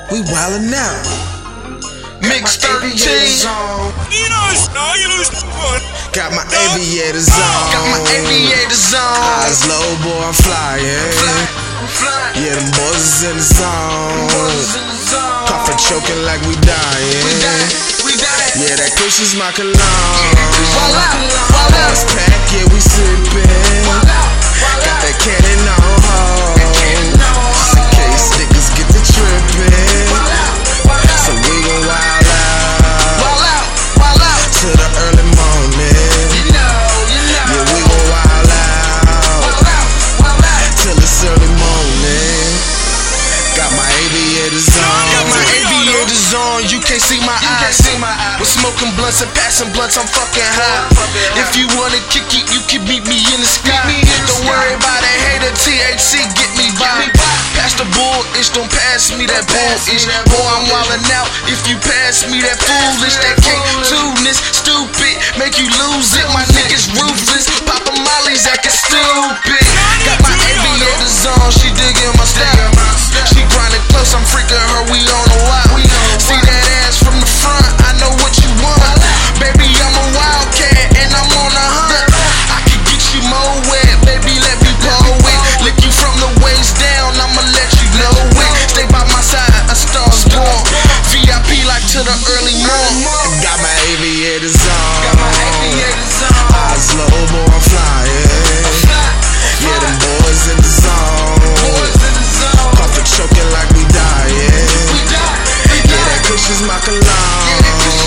We wildin' out. Mix 13. Got my aviators on. Got my aviators on. Eyes low, boy, I'm flying. Yeah, them boys is in the zone. Coughing, choking like we dying. Yeah, that Kush is my cologne. Boys pack, yeah, we sippin'. Got that cannon on hold. Just in case niggas get to trippin'. So we gon' wild out to the early morning. Yeah, we gon' wild out till it's early morning. Got my aviators on. Got my aviators on. You can't see my eyes. We're smoking blunts and passing blunts. I'm fucking high. If you wanna kick it, you can meet me in the sky. Don't worry about that hater. THC get me by. Pass the bullish, don't pass me that bullish. Boy, I'm wildin' out. If you pass me that foolish, that K2ness, stupid, make you lose it. My niggas ruthless, poppin' mollies, actin' stupid. Got my aviators on, she diggin' my style. She grindin' close, I'm freaking her, we on a while. See that ass from the front, I know what you want. Baby, I'm a wildcat and I'm on a hunt. I can get you more wet, baby, let me pull it. Lick you from the waist down, I'ma let you know it. Stay by my side, a star's born. VIP like to the early morning. Got my aviators on. Eyes low, boy, I'm flying. Yeah, them boys in the zone. Coughing, choking like we dying. Yeah, that Kush is my cologne.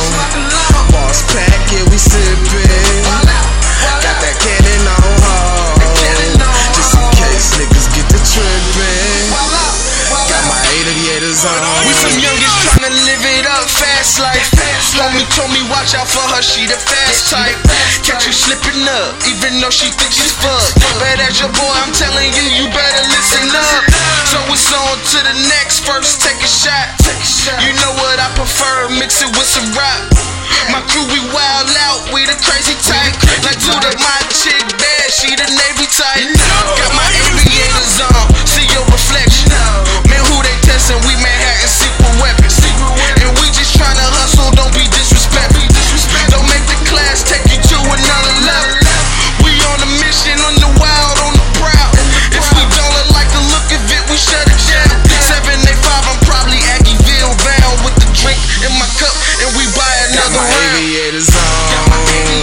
Boss pack, yeah, we sippin'. Got that cannon on hold. Just in case niggas get to trippin'. Got my aviators on. We some youngins tryna live it up fast life. Homie told me watch out for her, she the fast type. Catch you slipping up, even though she thinks she's fucked. But as your boy, I'm telling you, you better listen up. So it's on to the next, first take a shot. You know what I prefer, mix it with some rock. My crew, we wild out, we the crazy type. Like Duda, my chick bad, she the Navy type. Got my aviators on, see your reflection. Man, who they testing? We Manhattan secret weapons. And we just tryna hustle, don't be disrespectful. Don't make the class take you to another level. We on a mission, on the wild, on the proud. If we don't like the look of it, we shut it down. 785, I'm probably Aggieville bound with the drink in my cup, and we buy another round. Got my aviators on.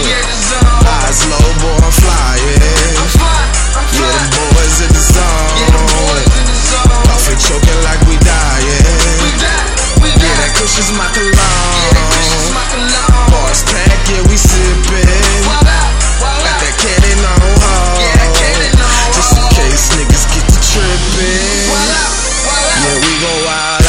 Eyes low, boy, I'm flying. Yeah, them boys in the zone. Coughing, choking like we dying. Yeah, that Kush is my cologne. Boss pack, yeah, we sippin'. Got that cannon on hold. Just in case niggas get to trippin'. Yeah, we gon' wild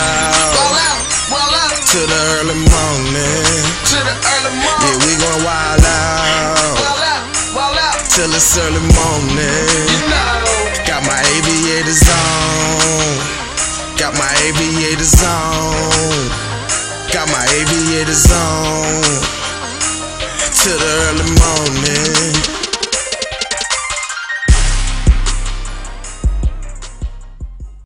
out to the early morning. Yeah, we gon' wild out till it's early morning. Got my aviators on. Got my aviators on. Got my aviators on.